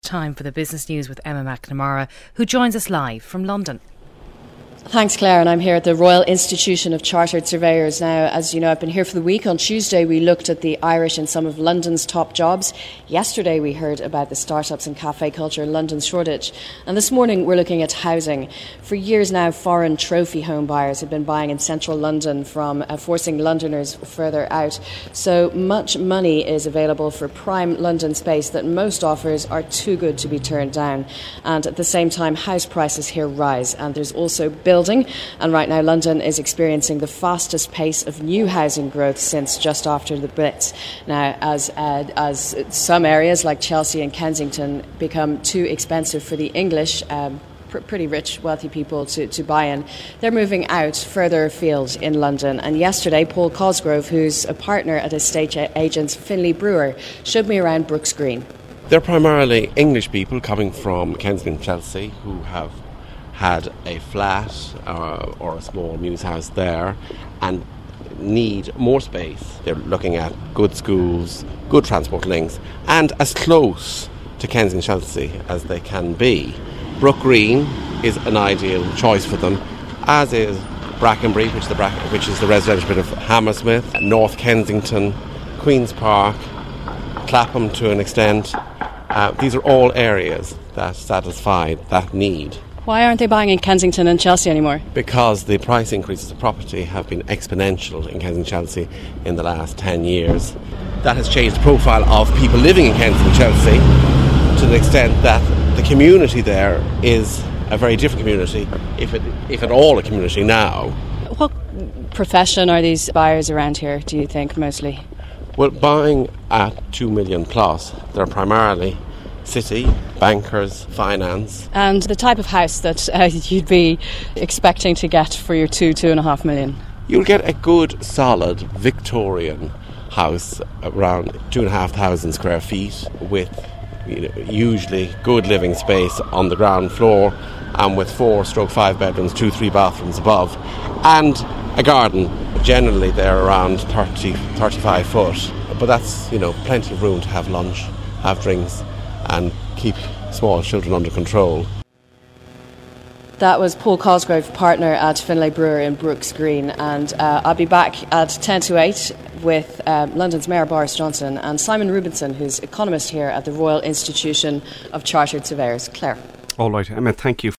time for the business news with Emma McNamara, who joins us live from London. Thanks, Claire, and I'm here at the Royal Institution of Chartered Surveyors. Now, as you know, I've been here for the week. On Tuesday, we looked at the Irish and some of London's top jobs. Yesterday, we heard about the startups and cafe culture in London, Shoreditch. And this morning, we're looking at housing. For years now, foreign trophy home buyers have been buying in central London, from forcing Londoners further out. So much money is available for prime London space that most offers are too good to be turned down. And at the same time, house prices here rise, and there's also building. And right now, London is experiencing the fastest pace of new housing growth since just after the Blitz. Now, as some areas like Chelsea and Kensington become too expensive for the English, pretty rich, wealthy people to buy in, they're moving out further afield in London. And yesterday, Paul Cosgrove, who's a partner at estate agents Finlay Brewer, showed me around Brooks Green. They're primarily English people coming from Kensington and Chelsea who have had a flat or a small mews house there and need more space. They're looking at good schools, good transport links, and as close to Kensington and Chelsea as they can be. Brook Green is an ideal choice for them, as is Brackenbury, which is the residential bit of Hammersmith, North Kensington, Queen's Park, Clapham to an extent. These are all areas that satisfy that need. Why aren't they buying in Kensington and Chelsea anymore? Because the price increases of property have been exponential in Kensington and Chelsea in the last 10 years. That has changed the profile of people living in Kensington and Chelsea to the extent that the community there is a very different community, if at all a community now. What profession are these buyers around here, do you think, mostly? Well, buying at 2 million plus, they're primarily city, bankers, finance. And the type of house that you'd be expecting to get for your 2.5 million? You'll get a good, solid Victorian house around 2,500 square feet with usually good living space on the ground floor and with 4/5 bedrooms, 2-3 bathrooms above, and a garden. Generally they're around 35 foot, but that's plenty of room to have lunch, have drinks and keep small children under control. That was Paul Cosgrove, partner at Finlay Brewer in Brooks Green, and I'll be back at 10 to 8 with London's Mayor Boris Johnson and Simon Rubinson, who's economist here at the Royal Institution of Chartered Surveyors. Claire. All right, Emma, thank you.